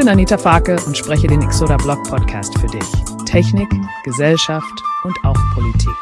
bin Anita Farke und spreche den Exoda Blog Podcast für dich. Technik, Gesellschaft und auch Politik.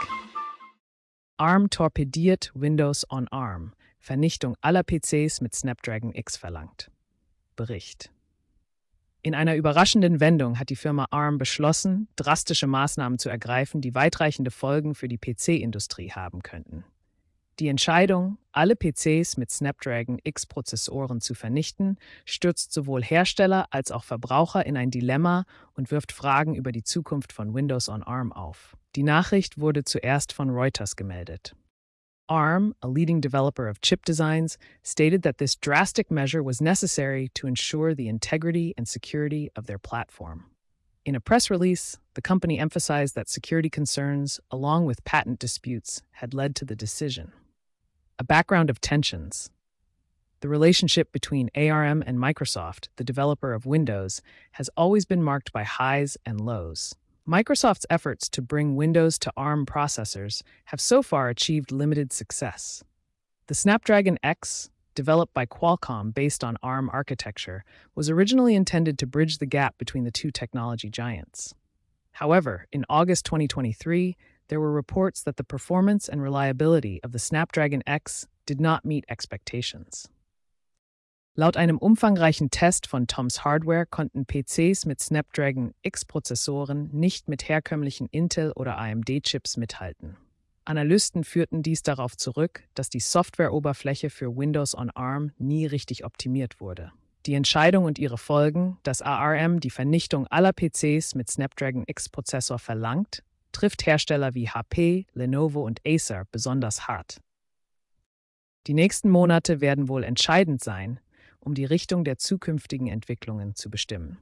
ARM torpediert Windows on ARM. Vernichtung aller PCs mit Snapdragon X verlangt. Bericht. In einer überraschenden Wendung hat die Firma ARM beschlossen, drastische Maßnahmen zu ergreifen, die weitreichende Folgen für die PC-Industrie haben könnten. Die Entscheidung, alle PCs mit Snapdragon X-Prozessoren zu vernichten, stürzt sowohl Hersteller als auch Verbraucher in ein Dilemma und wirft Fragen über die Zukunft von Windows on ARM auf. Die Nachricht wurde zuerst von Reuters gemeldet. ARM, a leading developer of chip designs, stated that this drastic measure was necessary to ensure the integrity and security of their platform. In a press release, the company emphasized that security concerns, along with patent disputes, had led to the decision. A background of tensions. The relationship between ARM and Microsoft, the developer of Windows, has always been marked by highs and lows. Microsoft's efforts to bring Windows to ARM processors have so far achieved limited success. The Snapdragon X, developed by Qualcomm based on ARM architecture, was originally intended to bridge the gap between the two technology giants. However, in August 2023, there were reports that the performance and reliability of the Snapdragon X did not meet expectations. Laut einem umfangreichen Test von Tom's Hardware konnten PCs mit Snapdragon X-Prozessoren nicht mit herkömmlichen Intel- oder AMD-Chips mithalten. Analysten führten dies darauf zurück, dass die Softwareoberfläche für Windows on ARM nie richtig optimiert wurde. Die Entscheidung und ihre Folgen, dass ARM die Vernichtung aller PCs mit Snapdragon X-Prozessor verlangt, trifft Hersteller wie HP, Lenovo und Acer besonders hart. Die nächsten Monate werden wohl entscheidend sein, um die Richtung der zukünftigen Entwicklungen zu bestimmen.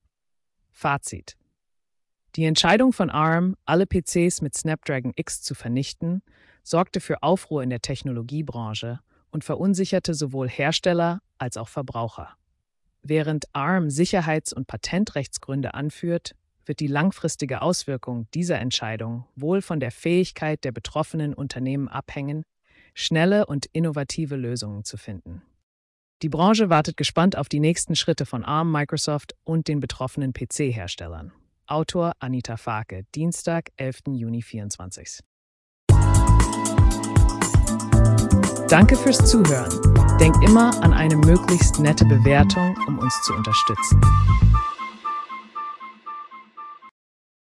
Fazit. Die Entscheidung von ARM, alle PCs mit Snapdragon X zu vernichten, sorgte für Aufruhr in der Technologiebranche und verunsicherte sowohl Hersteller als auch Verbraucher. Während ARM Sicherheits- und Patentrechtsgründe anführt, wird die langfristige Auswirkung dieser Entscheidung wohl von der Fähigkeit der betroffenen Unternehmen abhängen, schnelle und innovative Lösungen zu finden. Die Branche wartet gespannt auf die nächsten Schritte von ARM, Microsoft und den betroffenen PC-Herstellern. Autor Anita Farke, Dienstag, 11. Juni 2024. Danke fürs Zuhören. Denk immer an eine möglichst nette Bewertung, um uns zu unterstützen.